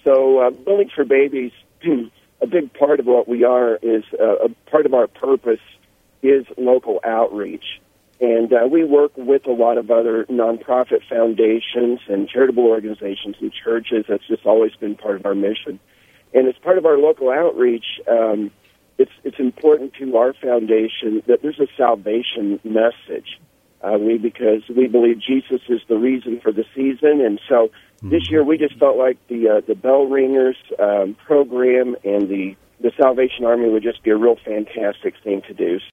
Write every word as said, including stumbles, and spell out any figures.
So uh, Building for Babies, a big part of what we are is uh, a part of our purpose is local outreach. And uh, we work with a lot of other nonprofit foundations and charitable organizations and churches. That's just always been part of our mission. And as part of our local outreach, um, it's it's important to our foundation that there's a salvation message. Uh, we because we believe Jesus is the reason for the season, and so mm-hmm. this year we just felt like the uh, the Bell Ringers um, program and the the Salvation Army would just be a real fantastic thing to do.